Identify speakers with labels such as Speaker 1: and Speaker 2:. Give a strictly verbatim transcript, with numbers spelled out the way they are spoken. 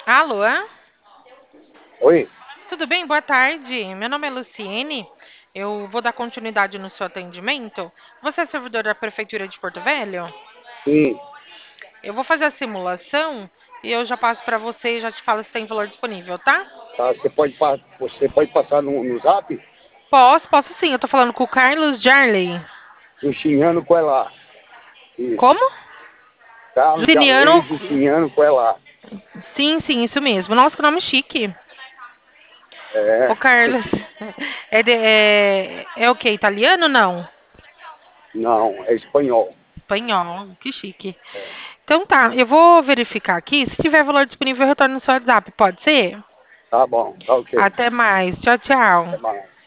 Speaker 1: Alô?
Speaker 2: Oi?
Speaker 1: Tudo bem? Boa tarde. Meu nome é Luciene. Eu vou dar continuidade no seu atendimento. Você é servidor da Prefeitura de Porto Velho?
Speaker 2: Sim,
Speaker 1: Eu vou fazer a simulação e eu já passo para você e já te falo se tem valor disponível, tá?
Speaker 2: tá, você, pode, pa- você pode passar no, no zap?
Speaker 1: Posso, posso sim. Eu tô falando com o Carlos Jarley.
Speaker 2: Justiniano Coelá. Isso.
Speaker 1: Como?
Speaker 2: Carlos
Speaker 1: Justiniano.
Speaker 2: Jarley Justiniano Coelá.
Speaker 1: Sim, sim, isso mesmo. Nossa, que nome chique.
Speaker 2: É,
Speaker 1: Ô, Carlos. É, de- é, é o quê? Italiano? Não.
Speaker 2: não, é espanhol.
Speaker 1: Espanhol. Que chique. Então tá, eu vou verificar aqui. Se tiver valor disponível, eu retorno no seu WhatsApp. Pode ser?
Speaker 2: Tá bom, tá ok.
Speaker 1: Até mais. Tchau,
Speaker 2: Até
Speaker 1: tchau.
Speaker 2: mais.